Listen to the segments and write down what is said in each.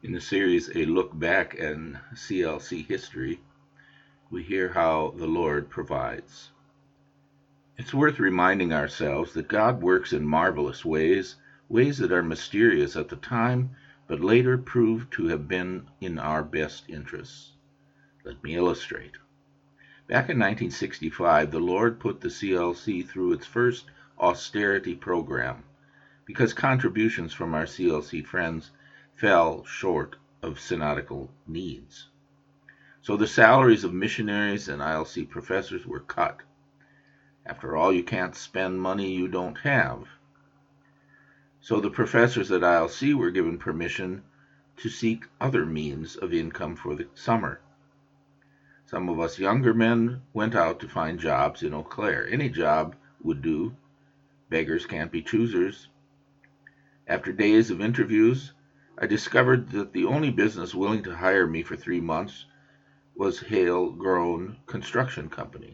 In the series A Look Back in CLC History, we hear how the Lord provides. It's worth reminding ourselves that God works in marvelous ways, ways that are mysterious at the time, but later prove to have been in our best interests. Let me illustrate. Back in 1965, the Lord put the CLC through its first austerity program because contributions from our CLC friends fell short of synodical needs. So the salaries of missionaries and ILC professors were cut. After all, you can't spend money you don't have. So the professors at ILC were given permission to seek other means of income for the summer. Some of us younger men went out to find jobs in Eau Claire. Any job would do. Beggars can't be choosers. After days of interviews, I discovered that the only business willing to hire me for 3 months was Hale Grown Construction Company,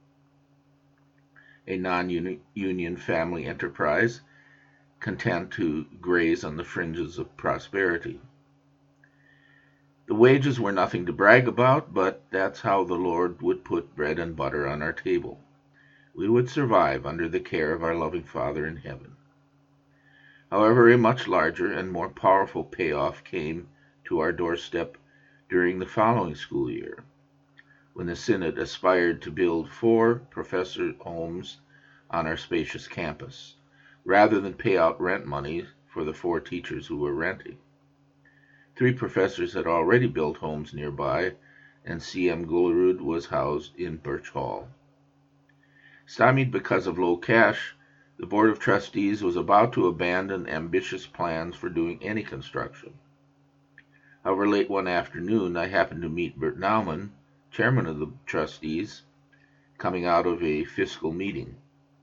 a non-union family enterprise content to graze on the fringes of prosperity. The wages were nothing to brag about, but that's how the Lord would put bread and butter on our table. We would survive under the care of our loving Father in heaven. However, a much larger and more powerful payoff came to our doorstep during the following school year, when the Synod aspired to build 4 professor homes on our spacious campus, rather than pay out rent money for the 4 teachers who were renting. 3 professors had already built homes nearby, and C.M. Gullerud was housed in Birch Hall. Stymied because of low cash, the Board of Trustees was about to abandon ambitious plans for doing any construction. However, late one afternoon, I happened to meet Bert Naumann, chairman of the trustees, coming out of a fiscal meeting.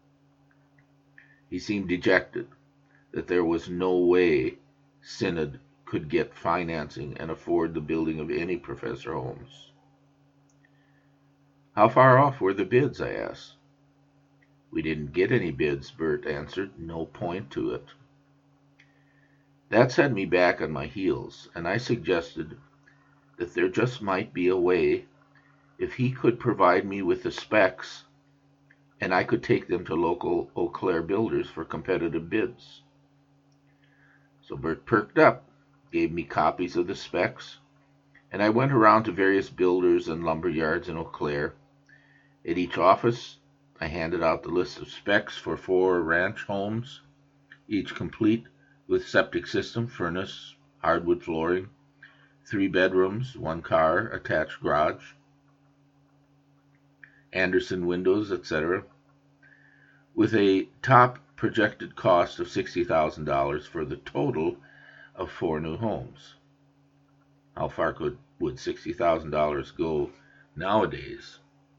He seemed dejected that there was no way Synod could get financing and afford the building of any professor homes. How far off were the bids, I asked. We didn't get any bids, Bert answered. No point to it. That set me back on my heels, and I suggested that there just might be a way if he could provide me with the specs and I could take them to local Eau Claire builders for competitive bids. So Bert perked up, gave me copies of the specs, and I went around to various builders and lumber yards in Eau Claire. At each office, I handed out the list of specs for 4 ranch homes, each complete with septic system, furnace, hardwood flooring, 3 bedrooms, 1 car, attached garage, Anderson windows, etc., with a top projected cost of $60,000 for the total of 4 new homes. How far would $60,000 go nowadays?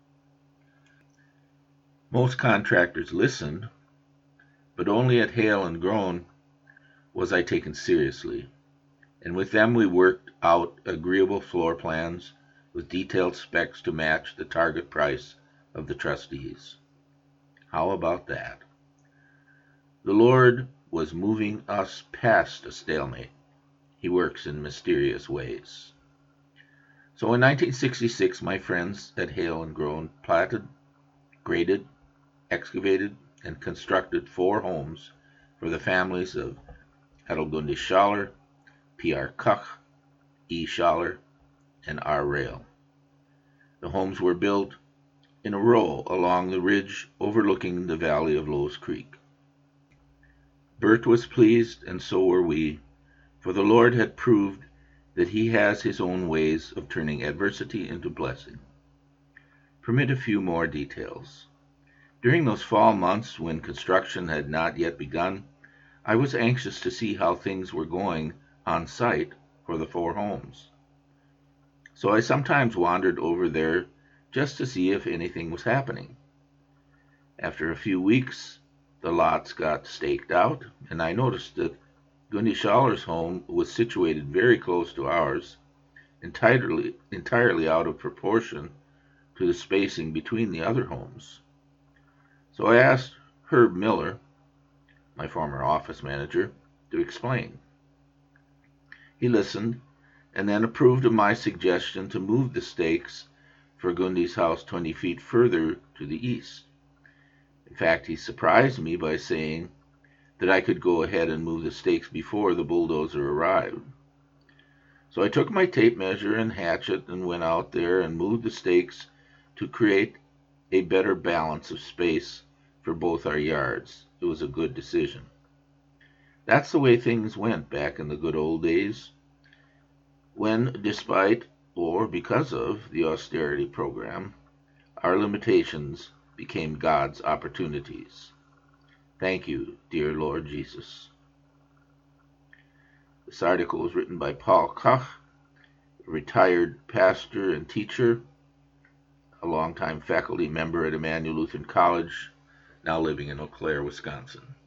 Most contractors listened, but only at Hale and Grown was I taken seriously, and with them we worked out agreeable floor plans with detailed specs to match the target price of the trustees. How about that? The Lord was moving us past a stalemate. He works in mysterious ways. So in 1966, my friends at Hale and Grown platted, graded, excavated, and constructed 4 homes for the families of Adelgunde Schaller, P.R. Koch, E. Schaller, and R. Rail. The homes were built in a row along the ridge overlooking the valley of Lowe's Creek. Bert was pleased, and so were we, for the Lord had proved that he has his own ways of turning adversity into blessing. Permit a few more details. During those fall months when construction had not yet begun, I was anxious to see how things were going on site for the 4 homes. So I sometimes wandered over there just to see if anything was happening. After a few weeks, the lots got staked out, and I noticed that Gundy Schaller's home was situated very close to ours, entirely out of proportion to the spacing between the other homes. So I asked Herb Miller, my former office manager, to explain. He listened and then approved of my suggestion to move the stakes for Gundy's house 20 feet further to the east. In fact, he surprised me by saying that I could go ahead and move the stakes before the bulldozer arrived. So I took my tape measure and hatchet and went out there and moved the stakes to create a better balance of space for both our yards. It was a good decision. That's the way things went back in the good old days, when, despite or because of the austerity program, our limitations became God's opportunities. Thank you, dear Lord Jesus. This article was written by Paul Koch, a retired pastor and teacher, a longtime faculty member at Emmanuel Lutheran College, now living in Eau Claire, Wisconsin.